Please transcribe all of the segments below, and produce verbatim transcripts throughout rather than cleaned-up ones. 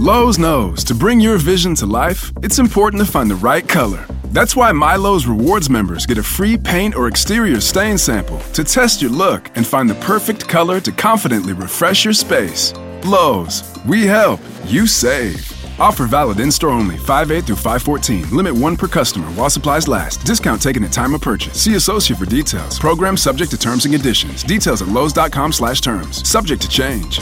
Lowe's knows to bring your vision to life, it's important to find the right color. That's why MyLowe's Rewards members get a free paint or exterior stain sample to test your look and find the perfect color to confidently refresh your space. Lowe's, we help, you save. Offer valid in-store only, five eight through five fourteen. Limit one per customer while supplies last. Discount taken at time of purchase. See associate for details. Program subject to terms and conditions. Details at lowes.com slash terms. Subject to change.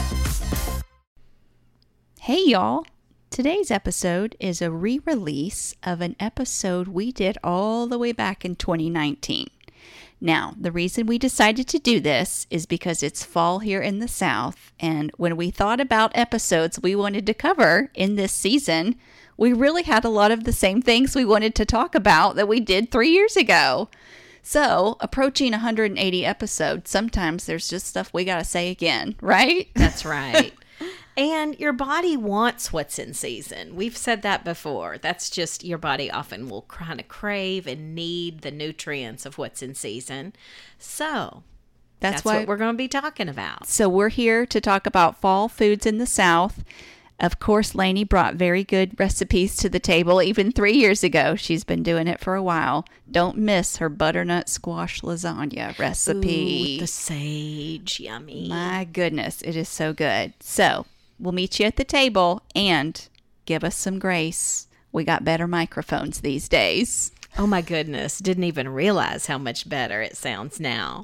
Hey y'all. Today's episode is a re-release of an episode we did all the way back in twenty nineteen. Now, the reason we decided to do this is because it's fall here in the South, and when we thought about episodes we wanted to cover in this season, we really had a lot of the same things we wanted to talk about that we did three years ago. So, approaching one hundred eighty episodes, sometimes there's just stuff we gotta say again, right? That's right. And your body wants what's in season. We've said that before. That's just your body often will kind of crave and need the nutrients of what's in season. So that's, that's why, what we're going to be talking about. So we're here to talk about fall foods in the South. Of course, Lainey brought very good recipes to the table even three years ago. She's been doing it for a while. Don't miss her butternut squash lasagna recipe. Ooh, the sage, yummy. My goodness, it is so good. So we'll meet you at the table and give us some grace. We got better microphones these days. Oh my goodness. Didn't even realize how much better it sounds now.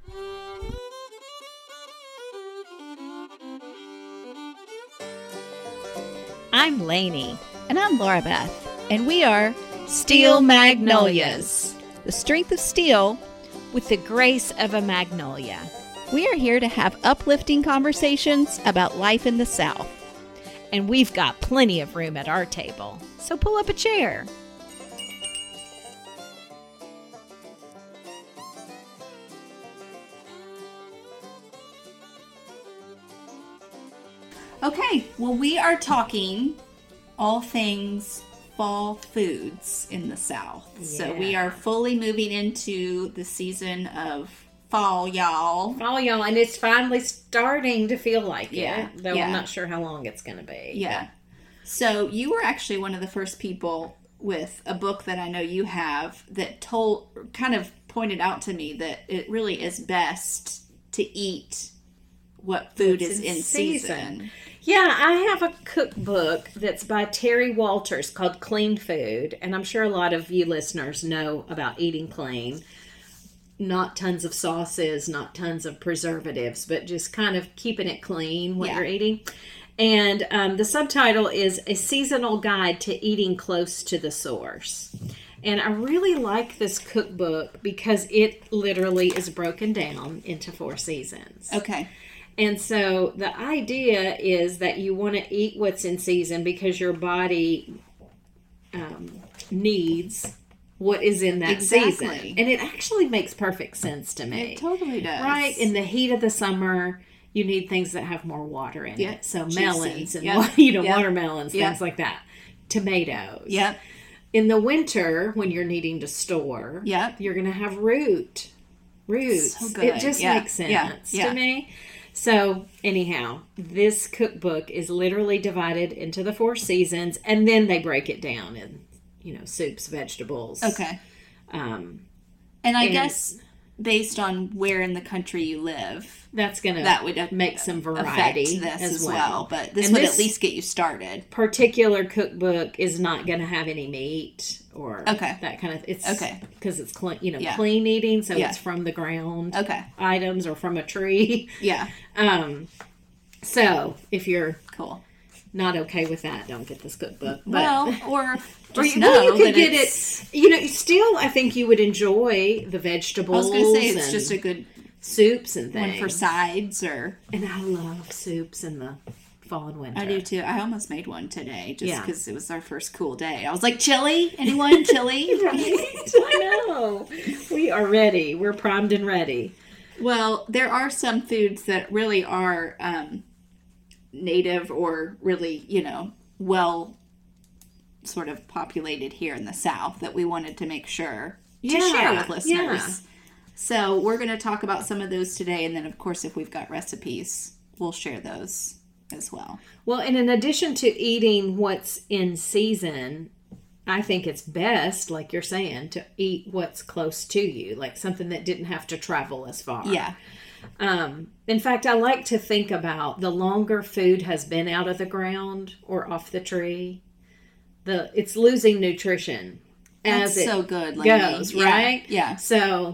I'm Lainey. And I'm Laura Beth. And we are Steel Magnolias. The strength of steel with the grace of a magnolia. We are here to have uplifting conversations about life in the South. And we've got plenty of room at our table, so pull up a chair. Okay, well, we are talking all things fall foods in the South. Yeah. So we are fully moving into the season of fall, y'all. Fall, y'all, and it's finally starting to feel like yeah. it, though yeah. I'm not sure how long it's going to be. Yeah. But. So you were actually one of the first people with a book that I know you have that told, kind of pointed out to me that it really is best to eat what food it's is in, in season. season. Yeah, I have a cookbook that's by Terry Walters called Clean Food, and I'm sure a lot of you listeners know about eating clean. Not tons of sauces, not tons of preservatives, but just kind of keeping it clean what yeah. you're eating. And um, the subtitle is A Seasonal Guide to Eating Close to the Source. And I really like this cookbook because it literally is broken down into four seasons. Okay. And so the idea is that you want to eat what's in season because your body um, needs what is in that exactly. season. And it actually makes perfect sense to me. It totally does. Right? In the heat of the summer, you need things that have more water in yep. it. So Juicy. melons and yep. you know yep. watermelons, yep. things like that. Tomatoes. Yep. In the winter, when you're needing to store, yep. you're going to have root. Roots. So good. It just yeah. makes sense yeah. Yeah. to me. So, anyhow, this cookbook is literally divided into the four seasons, and then they break it down in, you know, soups, vegetables. Okay. Um, and I and guess based on where in the country you live, that's going to that would make some variety this as, as well. well. But this and would this at least get you started. Particular cookbook is not going to have any meat or okay. that kind of. It's okay because it's clean, you know, yeah. clean eating, so yeah. it's from the ground. Okay. Items or from a tree. Yeah. Um. So if you're cool. not okay with that, don't get this cookbook. But, well, or just or you, know well, you could that get it's, it. You know, still, I think you would enjoy the vegetables. I was going to say it's just a good soups and things one for sides, or and I love soups in the fall and winter. I do too. I almost made one today just because yeah. it was our first cool day. I was like, chili? Anyone chili? Right? I know. We are ready. We're primed and ready. Well, there are some foods that really are um, native or really, you know, well sort of populated here in the South that we wanted to make sure to yeah, share with listeners. Yeah. So we're going to talk about some of those today. And then, of course, if we've got recipes, we'll share those as well. Well, and in addition to eating what's in season, I think it's best, like you're saying, to eat what's close to you, like something that didn't have to travel as far. Yeah. Um, in fact, I like to think about the longer food has been out of the ground or off the tree, the it's losing nutrition as That's it so good, Lainey. goes, Yeah. right? Yeah. So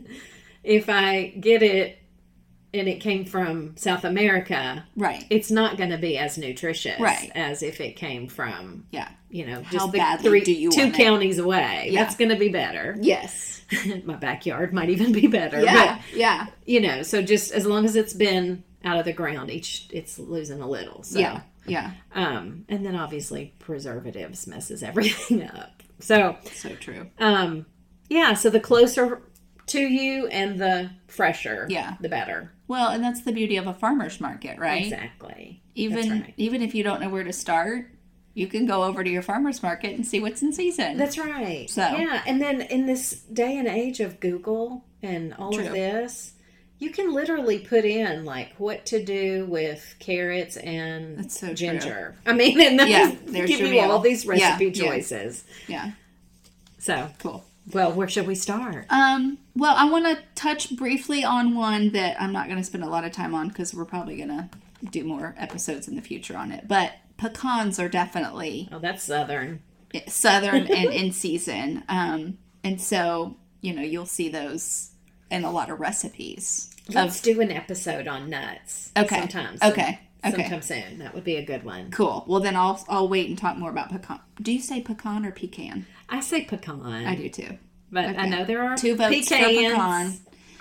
if I get it and it came from South America, Right. it's not going to be as nutritious Right. as if it came from, Yeah. you know, How just the badly three, do you two want it? counties away. Yeah. That's going to be better. Yes. My backyard might even be better. Yeah. But, Yeah. you know, so just as long as it's been out of the ground, each it's losing a little. So, Yeah. Yeah. Um, and then obviously preservatives messes everything up. So, So true. um, yeah, so the closer to you and the fresher, Yeah. the better. Well, and that's the beauty of a farmer's market, right? Exactly. Even That's right. even if you don't know where to start, you can go over to your farmer's market and see what's in season. That's right. So. Yeah, and then in this day and age of Google and all True. of this, you can literally put in like what to do with carrots and That's so true. ginger. I mean, and then Yeah, there's give your you all meal. these recipe Yeah, yeah. choices. Yeah. So, Cool. well, where should we start? Um, well, I want to touch briefly on one that I'm not going to spend a lot of time on because we're probably going to do more episodes in the future on it. But pecans are definitely Oh, that's Southern. southern and in season. Um, and so, you know, you'll see those in a lot of recipes. Let's Of, do an episode on nuts. Okay. Sometimes. Okay. Okay. Sometime soon. That would be a good one. Cool. Well, then I'll I'll wait and talk more about pecan. Do you say pecan or pecan? I say pecan. I do too. But I Okay. know there are Two votes pecans. for pecan.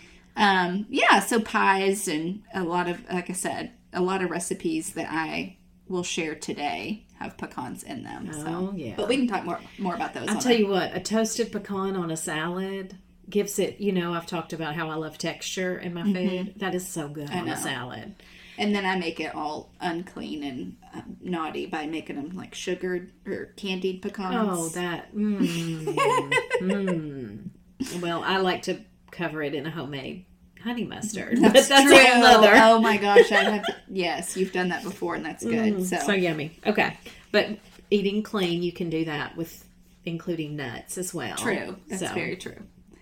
Um, yeah, so pies and a lot of, like I said, a lot of recipes that I will share today have pecans in them. So. Oh, yeah. But we can talk more more about those. I'll on tell our- you what, a toasted pecan on a salad gives it, you know, I've talked about how I love texture in my food. That is so good on know. a salad. And then I make it all unclean and um, naughty by making them like sugared or candied pecans. Oh, that. Mmm. mmm. Well, I like to cover it in a homemade honey mustard. That's, but that's true. a whole nother. Oh my gosh, I have to, yes, you've done that before, and that's good. Mm, so, so yummy. Okay. But eating clean, you can do that with including nuts as well. true. That's So- very true.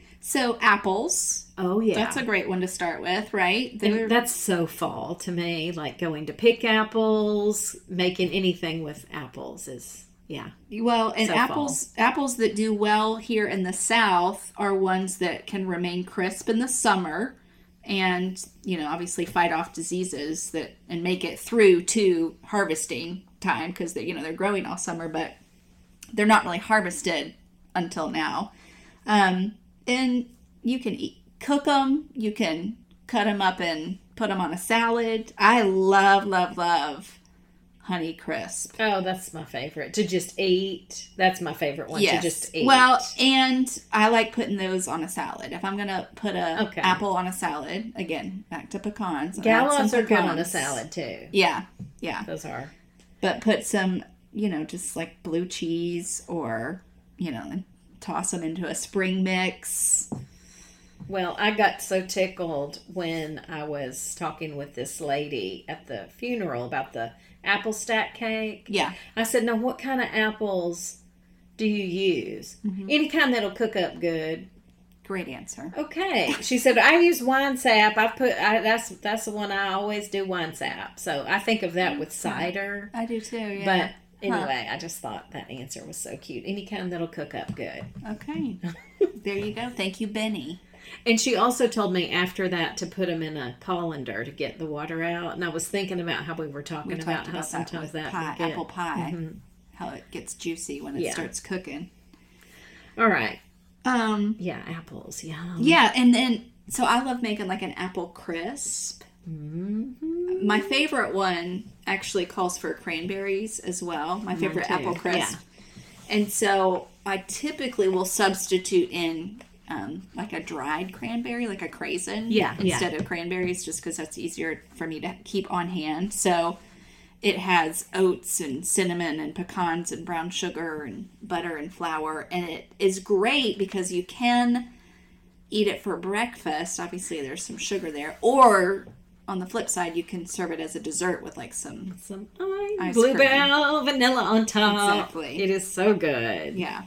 So apples. Oh, yeah. That's a great one to start with, right? They're- And that's so fall to me. Like going to pick apples, making anything with apples is, yeah. Well, and So apples apples that do well here in the South are ones that can remain crisp in the summer and, you know, obviously fight off diseases that and make it through to harvesting time because they, you know, they're growing all summer, but they're not really harvested until now. Um, and you can eat, cook them, you can cut them up and put them on a salad. I love, love, love Honey Crisp. Oh, that's my favorite. To just eat. That's my favorite one. Yes. To just eat. Well, and I like putting those on a salad. If I'm gonna put a Okay. apple on a salad, again, back to pecans. I'll add Gallows some are good on a pecans. salad too. Yeah, yeah. Those are. But put some, you know, just like blue cheese or, you know, and toss them into a spring mix. Well, I got so tickled when I was talking with this lady at the funeral about the apple stack cake. Yeah. I said, now what kind of apples do you use? Mm-hmm. Any kind that'll cook up good. Great answer. Okay. She said, I use wine sap. I've put, I, that's, that's the one I always do, wine sap. So I think of that with cider. I do too, yeah. But anyway, I just thought that answer was so cute. Any kind that'll cook up good. Okay. There you go. Thank you, Benny. And she also told me after that to put them in a colander to get the water out. And I was thinking about how we were talking We about talked how about that sometimes with that, pie, would get... apple pie, how it gets juicy when it Yeah. starts cooking. All right. Um, Yeah, apples. Yum. yeah, and then so I love making like an apple crisp. Mm-hmm. My favorite one actually calls for cranberries as well. My favorite too. apple crisp, and so I typically will substitute in um, like a dried cranberry, like a craisin, Yeah, yeah. instead of cranberries, just because that's easier for me to keep on hand. So it has oats and cinnamon and pecans and brown sugar and butter and flour, and it is great because you can eat it for breakfast. Obviously, there's some sugar there, or on the flip side, you can serve it as a dessert with like some Some ice, ice bluebell, vanilla on top. Exactly. It is so good. Yeah.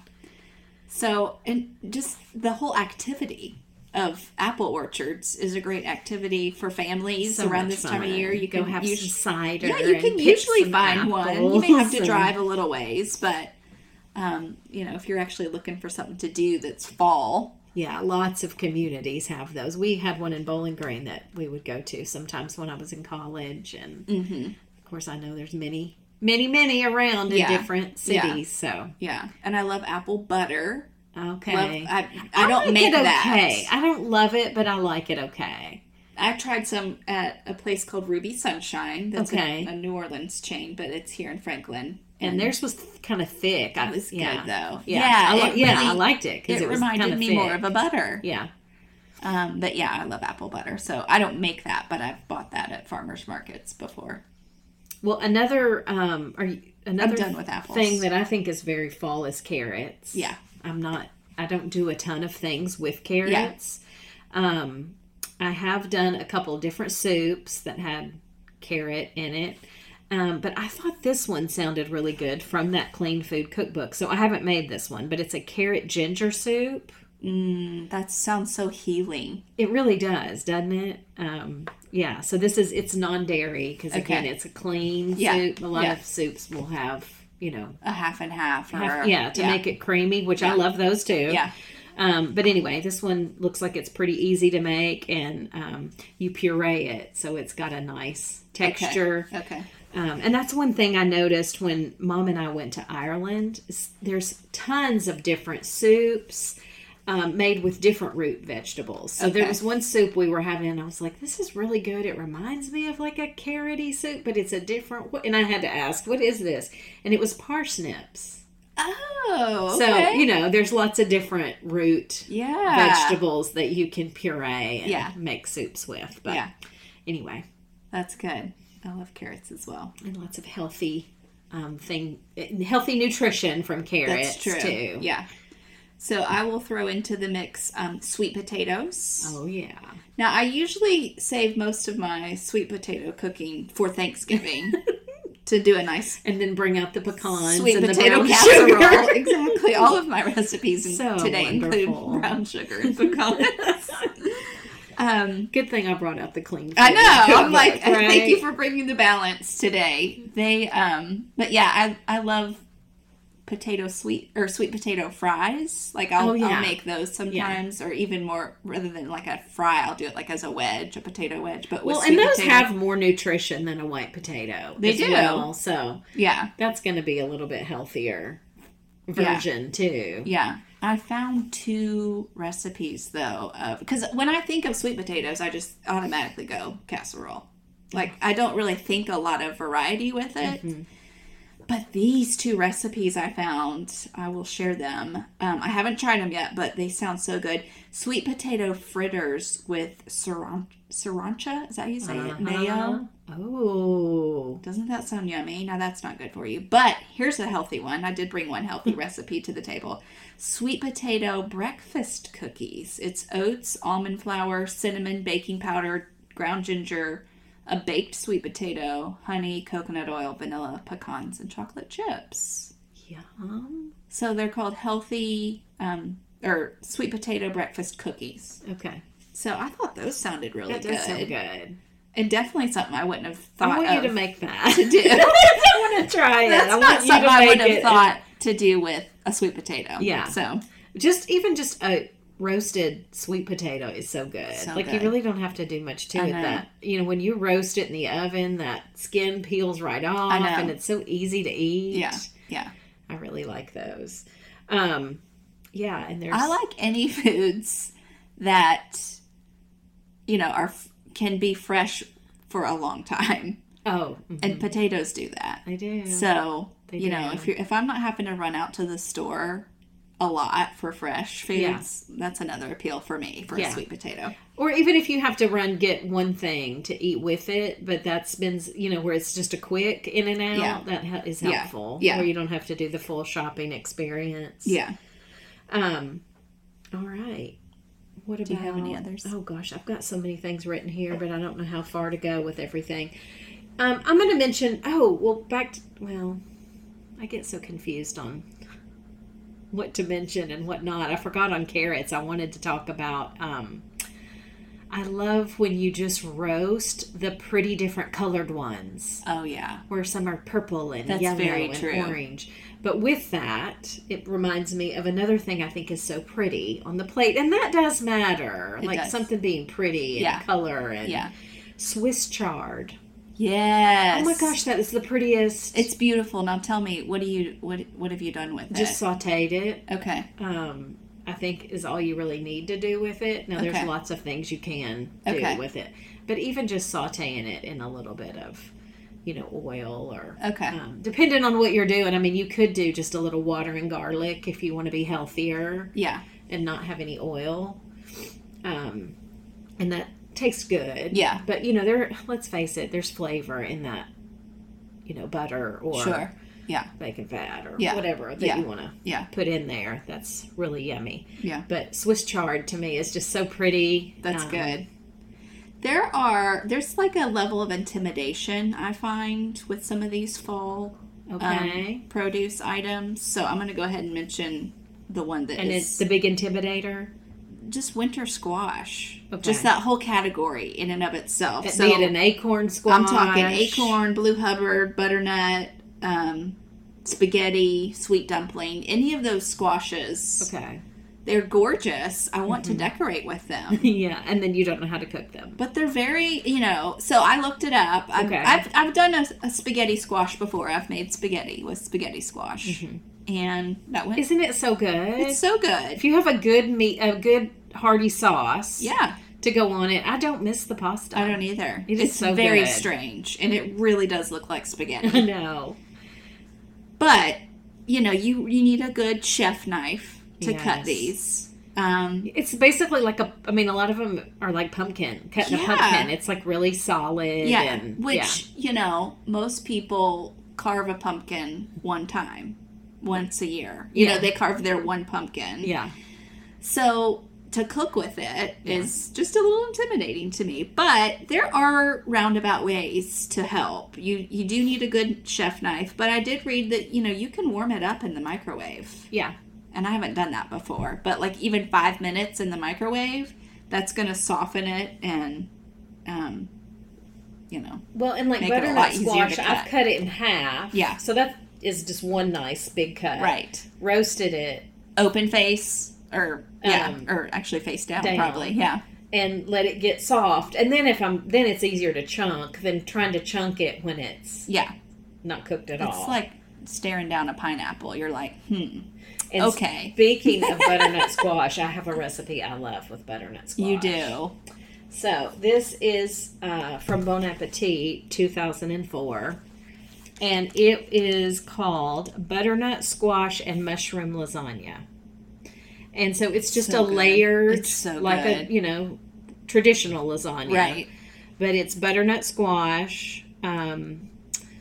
So, and just the whole activity of apple orchards is a great activity for families So around much this time fun. of year. You Go can have usually, some cider. yeah, you and can pick usually some find one. You may have to apples drive and- a little ways, but um, you know, if you're actually looking for something to do that's fall. Yeah, lots of communities have those. We had one in Bowling Green that we would go to sometimes when I was in college, and Mm-hmm. of course I know there's many, many, many around in Yeah. different Yeah. cities. So Yeah, and I love apple butter. okay, Love, I, I don't like make it that. okay. I don't love it, but I like it okay. I've tried some at a place called Ruby Sunshine. That's Okay. a, a New Orleans chain, but it's here in Franklin. And theirs was kind of thick. I It was yeah. good though. Yeah, Yeah, I, li- it yeah, really- I liked it because It, it, was reminded kind of me thick. more of a butter. Yeah. Um, but yeah, I love apple butter. So I don't make that, but I've bought that at farmers markets before. Well, another um, are you, another done with apples. thing that I think is very fall is carrots. Yeah. I'm not. I don't do a ton of things with carrots. Um, I have done a couple of different soups that had carrot in it. Um, but I thought this one sounded really good from that Clean Food Cookbook. So I haven't made this one, but it's a carrot ginger soup. Mm, that sounds so healing. It really does, doesn't it? Um, yeah. So this is, it's non-dairy because, again, Okay. it's a clean Yeah. soup. A lot Yeah. of soups will have, you know, A half and half. Or, have- yeah, to make it creamy, which I Yeah. love those too. Yeah. Um, but anyway, this one looks like it's pretty easy to make, and um, you puree it, so it's got a nice texture. Okay. okay. Um, and that's one thing I noticed when Mom and I went to Ireland. Is there's tons of different soups um, made with different root vegetables. So there Okay. was one soup we were having, and I was like, "This is really good. It reminds me of like a carroty soup, but it's a different." And I had to ask, "What is this?" And it was parsnips. Oh, So, okay. you know, there's lots of different root yeah. vegetables that you can puree and Yeah. make soups with. But Yeah. anyway, That's good. I love carrots as well. and lots of healthy um, thing, healthy nutrition from carrots That's true. too. Yeah. So I will throw into the mix um, sweet potatoes. Oh yeah. Now, I usually save most of my sweet potato cooking for Thanksgiving to do a nice And then bring out the pecans sweet and potato the brown casserole. sugar. Exactly. All of my recipes So today wonderful. include brown sugar and pecans. um, Good thing I brought out the clean. I food know. I'm cookbook, like, right? thank you for bringing the balance today. They, um, but yeah, I I love potato sweet or sweet potato fries. Like I'll, Oh, yeah. I'll make those sometimes, or even more rather than like a fry, I'll do it like as a wedge, a potato wedge. But with Well, sweet and those potato. have more nutrition than a white potato. They as do. Well, so yeah, that's going to be a little bit healthier version too. yeah. I found two recipes though, of because when I think of sweet potatoes, I just automatically go casserole. Like I don't really think a lot of variety with it. Mm-hmm. But these two recipes I found, I will share them. Um, I haven't tried them yet, but they sound so good. Sweet potato fritters with sriracha. Sriracha? Is that how you say Uh-huh. it? Mayo? Oh. Doesn't that sound yummy? Now that's not good for you. But here's a healthy one. I did bring one healthy recipe to the table. Sweet potato breakfast cookies. It's oats, almond flour, cinnamon, baking powder, ground ginger, a baked sweet potato, honey, coconut oil, vanilla, pecans, and chocolate chips. Yum. So they're called healthy um, or sweet potato breakfast cookies. Okay. So I thought those sounded really That good. does sound good. And definitely something I wouldn't have thought I want of you to make that. to do. I want to try it. That's I not want you something to I make would have it. thought to do with a sweet potato. Yeah. So Just even just a roasted sweet potato is so good. So like you good. really don't have to do much to I it. know. That you know when you roast it in the oven, that skin peels right off, know. and it's so easy to eat. yeah, yeah. I really like those. Um, yeah, and there's I like any foods that you know are can be fresh for a long time, oh, mhm, and potatoes do that. I do. So They you know do. if you're if I'm not having to run out to the store a lot for fresh foods, that's another appeal for me for Yeah. a sweet potato. Or even if you have to run get one thing to eat with it, but that's been, you know, where it's just a quick in and out, Yeah. that ha- is Yeah. helpful. Yeah. Where you don't have to do the full shopping experience. Yeah. Um, all right. What about, Do you have any others? Oh gosh, I've got so many things written here, but I don't know how far to go with everything. Um, I'm going to mention, oh, well, back to, well, I get so confused on what to mention and what not. I forgot on carrots. I wanted to talk about, um, I love when you just roast the pretty different colored ones. Oh, yeah. Where some are purple and That's yellow very and true. orange. But with that, it reminds me of another thing I think is so pretty on the plate. And that does matter. It like does. something being pretty and Yeah. color and Yeah. Swiss chard. Yes. Oh my gosh, that is the prettiest. It's beautiful. Now tell me, what do you what what have you done with Just it? sauteed it. Okay. Um, I think is all you really need to do with it. Now there's Okay. lots of things you can do Okay. with it. But even just sauteing it in a little bit of, you know, oil or Okay. um, depending on what you're doing. I mean, you could do just a little water and garlic if you want to be healthier Yeah. and not have any oil. Um, and that tastes good. Yeah. But you know, there. Let's face it. There's flavor in that. You know, butter or Sure. Yeah. bacon fat or Yeah. whatever that Yeah. you want to Yeah. put in there. That's really yummy. Yeah. But Swiss chard to me is just so pretty. That's Um, good. There are there's like a level of intimidation I find with some of these fall Okay. um, produce items. So I'm going to go ahead and mention the one that And is it's the big intimidator. just winter squash. Okay. Just that whole category in and of itself. Be So it an acorn squash. I'm talking acorn, blue Hubbard, butternut, um, spaghetti, sweet dumpling, any of those squashes. Okay. They're gorgeous. I want Mm-hmm. to decorate with them. Yeah, and then you don't know how to cook them. But they're very, you know, so I looked it up. I've, Okay. I've, I've done a, a spaghetti squash before. I've made spaghetti with spaghetti squash. And that went, Isn't it so good? it's so good. If you have a good meat, a good hearty sauce, Yeah. to go on it, I don't miss the pasta. I don't either. It is it's so very good. strange. And it really does look like I spaghetti. know. But, you know, you, you need a good chef knife to cut Yes. these. Um, It's basically like a. I mean, a lot of them are like pumpkin, cutting Yeah. a pumpkin. It's like really solid. yeah. and, Which, you know, most people carve a pumpkin one time, once a year. You Yeah. know, they carve their one pumpkin. yeah, So to cook with it is just a little intimidating to me. But there are roundabout ways to help. You you do need a good chef knife, but I did read that, you know, you can warm it up in the microwave. yeah, And I haven't done that before. But like even five minutes in the microwave, that's going to soften it and, um, you know. Well, and like Make it a butternut lot easier squash, to I've cut. cut it in half. Yeah. So that is just one nice big cut. Right. Roasted it Open face or, yeah, Um, or actually face down, down. probably. Yeah. and let it get soft, and then if I'm then it's easier to chunk than trying to chunk it when it's Yeah. not cooked at It's all. like staring down a pineapple. You're like, hmm. And okay. Speaking of butternut squash, I have a recipe I love with butternut squash. You do. So this is uh, from Bon Appetit, two thousand four, and it is called butternut squash and mushroom lasagna. And so it's just So a good. layered, It's so like good. a you know traditional lasagna, Right. But it's butternut squash, um,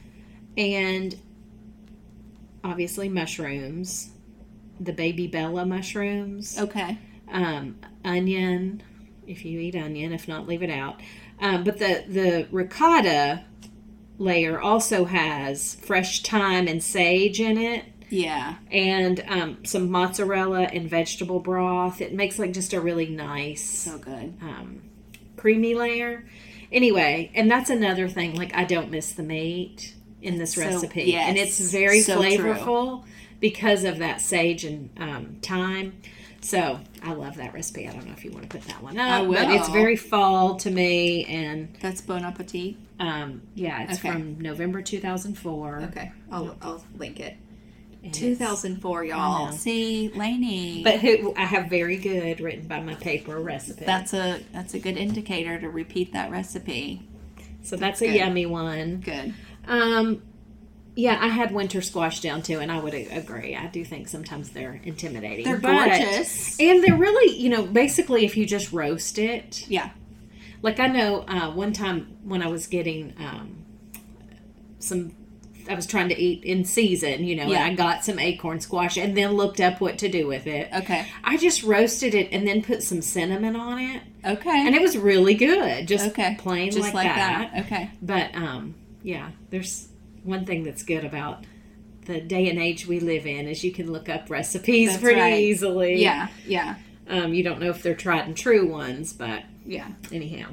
and obviously mushrooms, the baby Bella mushrooms. Okay. Um, onion, if you eat onion. If not, leave it out. Um, but the, the ricotta layer also has fresh thyme and sage in it, Yeah. and um, some mozzarella and vegetable broth. It makes like just a really nice, So good. um, creamy layer. Anyway, and that's another thing. Like, I don't miss the meat in this So- recipe. yes, And it's very so true. flavorful because of that sage and um, thyme. So I love that recipe. I don't know if you want to put that one up. I But will. it's very fall to me. And That's Bon Appetit. um, yeah, it's Okay. from November two thousand four. Okay. I'll, I'll link it. And two it's- thousand four, I y'all. know. See, Lainey. But who, I have very good written by my paper recipe. that's a that's a good indicator to repeat that recipe. so that's a good. yummy one. Good. Um, yeah, I had winter squash down too, and I would a- agree. I do think sometimes they're intimidating. They're but- gorgeous. And they're really, you know, basically if you just roast it. Yeah. Like I know uh, one time when I was getting um, some I was trying to eat in season, you know, Yeah. and I got some acorn squash and then looked up what to do with it. Okay. I just roasted it and then put some cinnamon on it. Okay. And it was really good. Just okay. plain Just like, like that. that. Okay. But, um, yeah, there's one thing that's good about the day and age we live in is you can look up recipes That's pretty right. easily. Yeah. Yeah. Um, you don't know if they're tried and true ones, but Yeah. anyhow.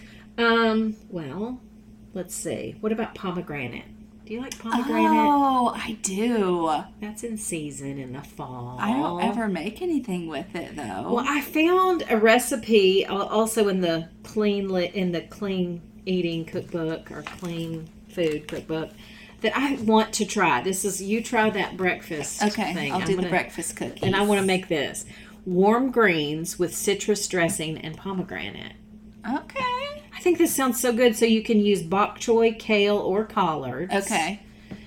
Um, well, let's see. What about pomegranate? Do you like pomegranate? Oh, I do. That's in season in the fall. I don't ever make anything with it though. Well, I found a recipe al- also in the clean li- in the clean eating cookbook or clean food cookbook that I want to try. This is you try that breakfast okay, thing. I'll I'm do gonna- the breakfast cookies. And I want to make this warm greens with citrus dressing and pomegranate. Okay. I think this sounds so good. So you can use bok choy, kale, or collards. Okay.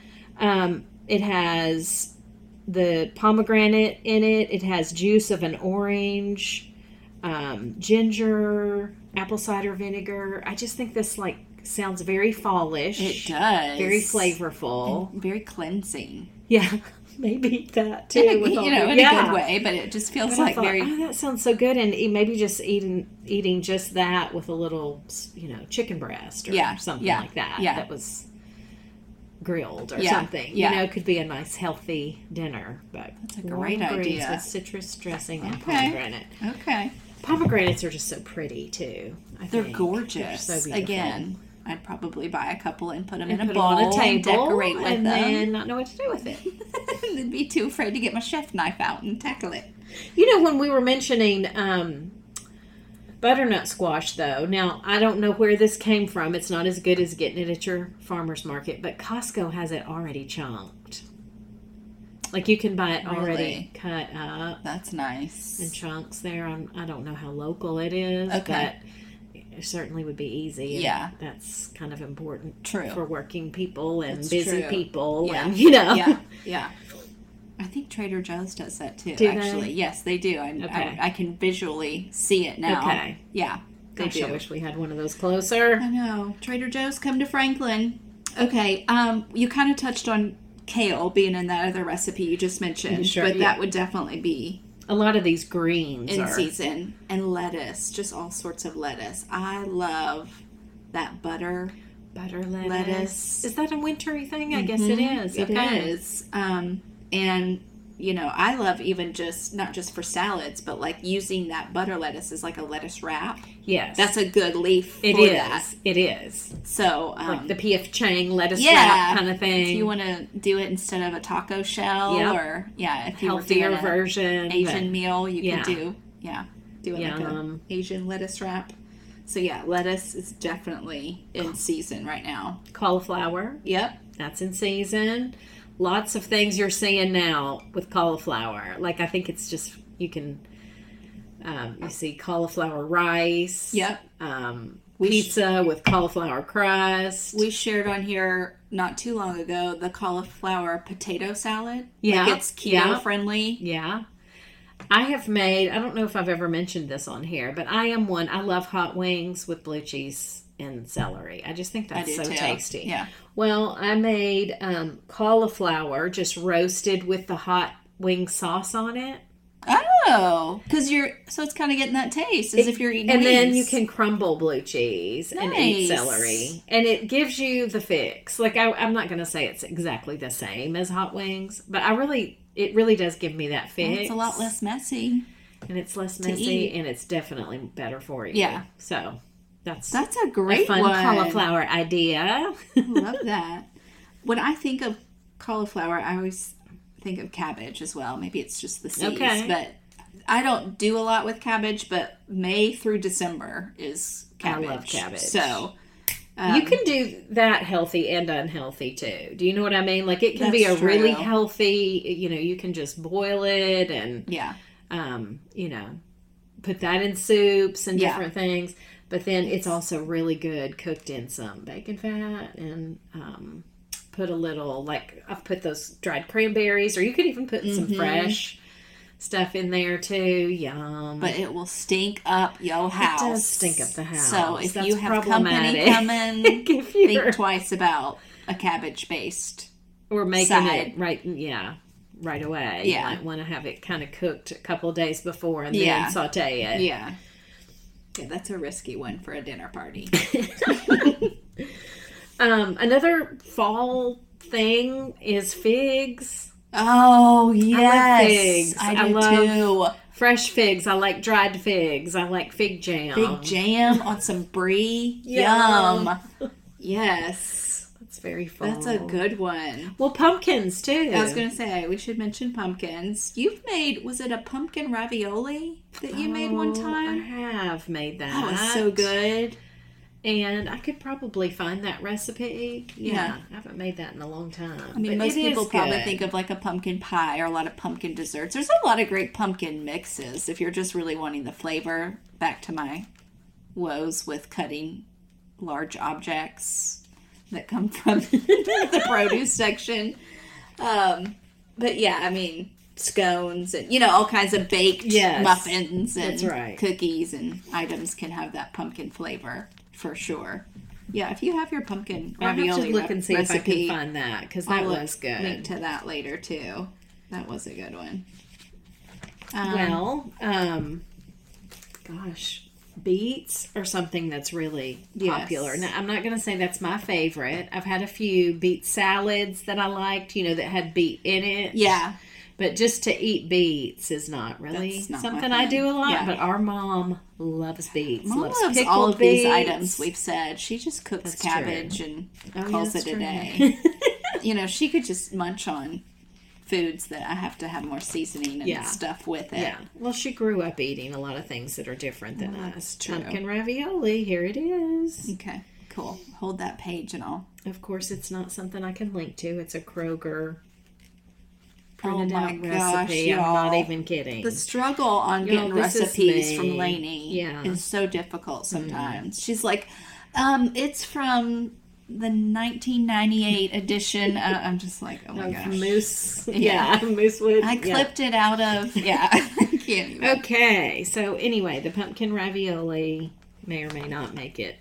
Um, it has the pomegranate in it. It has juice of an orange, um, ginger, apple cider vinegar. I just think this like sounds very fallish. It does. Very flavorful. And very cleansing. Yeah, maybe that too. In a, with you all know, the- in yeah. a good way, but it just feels But I like thought, very. oh, that sounds so good, and e- maybe just eating eating just that with a little, you know, chicken breast or Yeah, something yeah, like that. yeah. That was grilled or Yeah, something. yeah. You know, could be a nice healthy dinner. But That's a warm great greens idea. with citrus dressing and Okay. pomegranate. Okay. Pomegranates are just so pretty too. I They're think. gorgeous. They're so beautiful. Again, I'd probably buy a couple and put them And in a put bowl them on a table, and decorate with and them. then not know what to do with it. And then be too afraid to get my chef knife out and tackle it. You know, when we were mentioning um, butternut squash, though, now I don't know where this came from. It's not as good as getting it at your farmer's market, but Costco has it already chunked. Like you can buy it already Really? cut up That's nice. in chunks there. I'm, I don't know how local it is, Okay. but it certainly would be easy. and Yeah. That's kind of important True. for working people and That's busy true. people. Yeah. And, you know. Yeah, yeah. I think Trader Joe's does that too. Do they? actually, yes, they do. I, Okay. I, I can visually see it now. Okay. Yeah, they Gosh, do. I wish we had one of those closer. I know. Trader Joe's, come to Franklin. Okay, um, you kind of touched on kale being in that other recipe you just mentioned, Sure, but yeah. that would definitely be A lot of these greens in are season. And lettuce, just all sorts of lettuce. I love that butter butter lettuce. lettuce. Is that a wintry thing? I guess it is. It Okay. is. Um, and you know, I love even just not just for salads, but like using that butter lettuce as like a lettuce wrap. Yes, That's a good leaf it for is. that. It is So um, like the P F Chang lettuce yeah, wrap kind of thing. if you want to do it instead of a taco shell, Yep. or yeah, if you healthier were doing a version, Asian but- meal, you yeah. could do yeah, do it like Yum. a Asian lettuce wrap. So yeah, lettuce is definitely in season right now. cauliflower. Yep. That's in season. Lots of things you're seeing now with cauliflower. Like I think it's just you can. Um, you see cauliflower rice. Yep. Um, We sh- pizza with cauliflower crust. We shared on here not too long ago the cauliflower potato salad. Yeah, Like it's keto yeah. friendly. Yeah. I have made, I don't know if I've ever mentioned this on here, but I am one. I love hot wings with blue cheese and celery. I just think I that's do so too. tasty. Yeah. Well, I made um, cauliflower just roasted with the hot wing sauce on it. Oh, because you're so it's kind of getting that taste as if you're eating. And then wings. you can crumble blue cheese and eat Nice. celery. And it gives you the fix. Like, I, I'm not going to say it's exactly the same as hot wings, but I really, it really does give me that fix. Well, it's a lot less messy. And it's less to messy, eat. and it's definitely better for you. Yeah. So that's That's a a great fun one. cauliflower idea. Love that. When I think of cauliflower, I always think of cabbage as well. Maybe it's just the seeds, Okay. but I don't do a lot with cabbage. But May through December is cabbage. I love cabbage. So um, You can do that healthy and unhealthy too. Do you know what I mean? Like, it can be a That's really true. healthy, you know, you can just boil it and, yeah, um, you know, put that in soups and Yeah. different things. But then it's also really good cooked in some bacon fat and um, put a little, like, I've put those dried cranberries, or you could even put some Mhm. fresh stuff in there too. Yum. but it will stink up your house. It does stink up the house. So if That's you have company problematic. coming, If you're- think twice about a cabbage based or making side. it right, yeah, right away. Yeah. You might want to have it kind of cooked a couple of days before and Yeah. then saute it. Yeah. Yeah, that's a risky one for a dinner party. um, another fall thing is figs. Oh, yes. I love figs. I, I do love too. Fresh figs. I like dried figs. I like fig jam. Big jam on some brie. Yum. Yum. Yes. That's very fall. That's a good one. Well, pumpkins too. I was going to say, we should mention pumpkins. You've made, was it a pumpkin ravioli that you made one Oh, time? I have made that. That was so good. And I could probably find that recipe. Yeah, Yeah. I haven't made that in a long time. I mean, but most it is people probably good. think of like a pumpkin pie or a lot of pumpkin desserts. There's a lot of great pumpkin mixes if you're just really wanting the flavor. Back to my woes with cutting large objects that come from the produce section. Um, but yeah, I mean, scones and, you know, all kinds of baked Yes, muffins and that's right. cookies and items can have that pumpkin flavor for sure. Yeah, if you have your pumpkin I'll ravioli have to look and see recipe, if I can find that because that I'll was good. link to that later too. That was a good one. Um, Well, um, gosh, beets are something that's really popular. Yes. Now, I'm not going to say that's my favorite. I've had a few beet salads that I liked, you know, that had beet in it. yeah, But just to eat beets is not really That's not my something I do a lot. thing. Yeah. But our mom loves beets. Mom loves loves pickled all of beets. these items we've said. She just cooks That's true. cabbage and Oh, yeah, calls that's it a true. day. You know, she could just munch on foods that I have to have more seasoning and Yeah. stuff with it. Yeah. Well, she grew up eating a lot of things that are different than Well, us. that's true. Pumpkin ravioli, here it is. Okay, cool. Hold that page and all. Of course, it's not something I can link to. It's a Kroger Oh printed my out gosh, recipe. I'm not y'all. even kidding. The struggle on Y'all, getting this is recipes from me. Lainey Yeah. is so difficult sometimes. She's like, um, it's from the nineteen ninety-eight edition. Uh, I'm just like, oh my Of gosh. moose. Yeah. Yeah, moosewood. I yeah. clipped it out of, yeah, I can't even. Okay, so anyway, the pumpkin ravioli may or may not make it.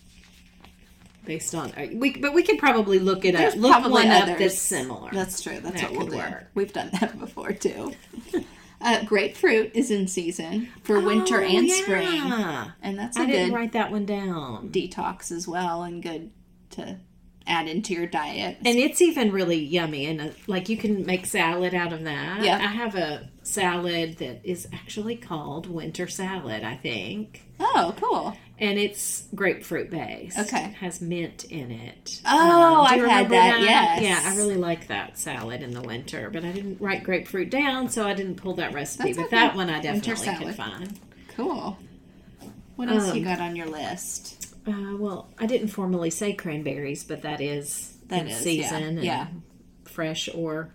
Based on uh, we, but we could probably look it up. There's Look probably one up others. that's similar. That's true. That's That what we'll could do. work. We've done that before too. uh, grapefruit is in season for winter Oh, and yeah. spring, and that's a I good didn't write that one down. detox as well, and good to add into your diet. And it's even really yummy, and uh, like you can make salad out of that. Yeah. I have a salad that is actually called winter salad, I think, oh, cool. and it's grapefruit based. Okay. It has mint in it. Oh, Um, do you I've had remember that, yes. Yeah, I really like that salad in the winter, but I didn't write grapefruit down, so I didn't pull that recipe. That's but okay. that one I Winter definitely salad. can find. Cool. What else you Um, got on your list? Uh, well, I didn't formally say cranberries, but that is That in is, yeah. season and Yeah. fresh or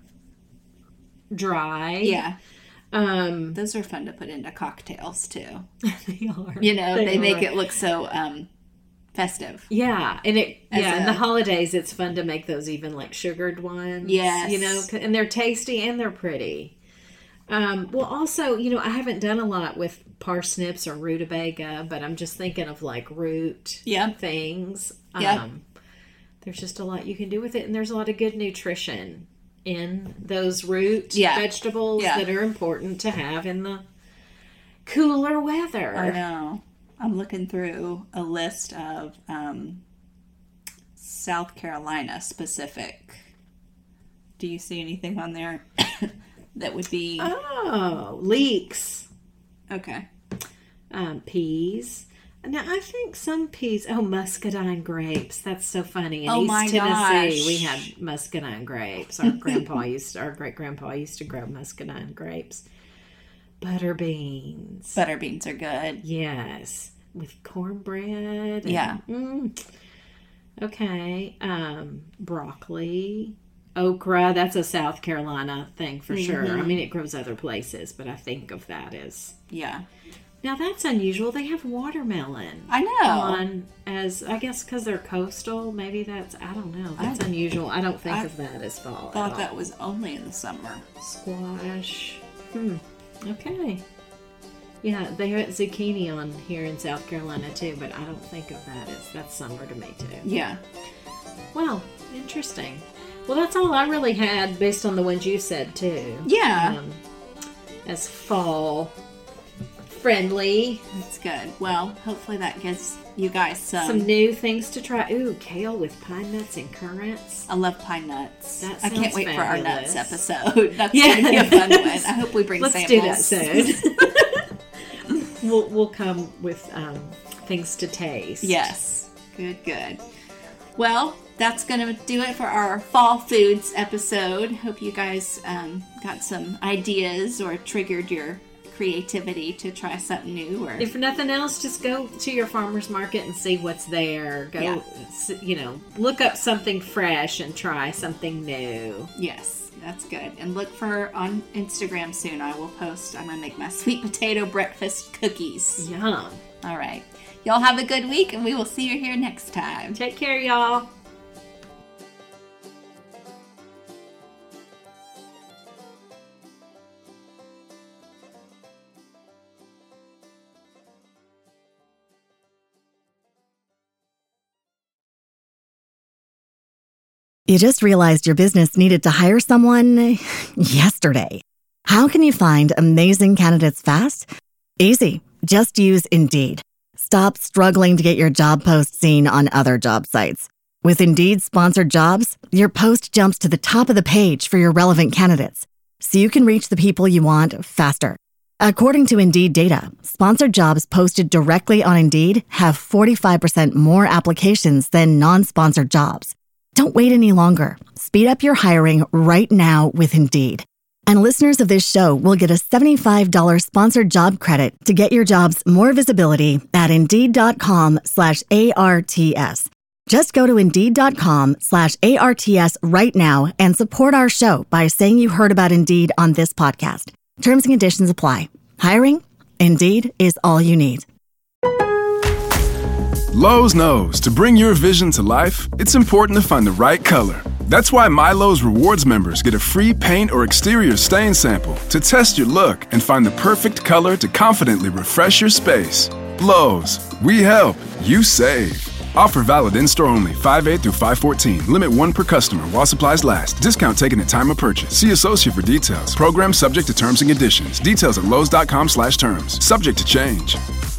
dry. Yeah, Um, those are fun to put into cocktails too. they are. You know, they, make are. it look so um, festive. Yeah, and it As yeah, in a- the holidays it's fun to make those even like sugared ones. Yes. you know, 'cause- and they're tasty and they're pretty. Um, well, also, you know, I haven't done a lot with parsnips or rutabaga, but I'm just thinking of like root Yeah. things. Yeah. Um, there's just a lot you can do with it, and there's a lot of good nutrition in those root Yeah. vegetables Yeah. that are important to have in the cooler weather. I know. I'm looking through a list of um, South Carolina specific. Do you see anything on there that would be Oh, leeks. okay? Um, peas. Now, I think some peas. Oh, muscadine grapes. That's so funny. In Oh, East my Tennessee, gosh. we had muscadine grapes. Our grandpa used, our great grandpa used to grow muscadine grapes. Butter beans. Butter beans are good. Yes, with cornbread. and- Yeah. Mm. Okay. Um, broccoli. Okra. That's a South Carolina thing for sure. Mm-hmm. I mean, it grows other places, but I think of that as. Yeah, Now that's unusual. They have watermelon I know. on as I guess because they're coastal. Maybe that's I don't know. That's I- unusual. I don't think I of that as fall. at Thought all. that was only in the summer. Squash. Hmm. Okay. Yeah, they have zucchini on here in South Carolina too, but I don't think of that as that's summer to me too. Yeah. Well, interesting. Well, that's all I really had based on the ones you said, too. Yeah. Um, as fall friendly. That's good. Well, hopefully that gives you guys some... Some new things to try. Ooh, kale with pine nuts and currants. I love pine nuts. That I can't wait fabulous. for our nuts episode. That's yes. going to be a fun one. I hope we bring Let's samples. do that soon. we'll, we'll come with um, things to taste. Yes. Good, good. Well, that's going to do it for our fall foods episode. Hope you guys um, got some ideas or triggered your creativity to try something new. Or if nothing else, just go to your farmer's market and see what's there. Go, yeah. you know, look up something fresh and try something new. Yes, that's good. And look for on Instagram soon. I will post. I'm going to make my sweet potato breakfast cookies. Yum. All right. Y'all have a good week, and we will see you here next time. Take care, y'all. You just realized your business needed to hire someone yesterday. How can you find amazing candidates fast? Easy. Just use Indeed. Stop struggling to get your job post seen on other job sites. With Indeed sponsored jobs, your post jumps to the top of the page for your relevant candidates, so you can reach the people you want faster. According to Indeed data, sponsored jobs posted directly on Indeed have forty-five percent more applications than non-sponsored jobs. Don't wait any longer. Speed up your hiring right now with Indeed. And listeners of this show will get a seventy-five dollars sponsored job credit to get your jobs more visibility at Indeed.com slash ARTS. Just go to Indeed.com slash ARTS right now and support our show by saying you heard about Indeed on this podcast. Terms and conditions apply. Hiring? Indeed is all you need. Lowe's knows to bring your vision to life, it's important to find the right color. That's why MyLowe's Rewards members get a free paint or exterior stain sample to test your look and find the perfect color to confidently refresh your space. Lowe's, we help, you save. Offer valid in-store only, five eight through five fourteen. Limit one per customer while supplies last. Discount taken at time of purchase. See associate for details. Program subject to terms and conditions. Details at Lowe's.com slash terms. Subject to change.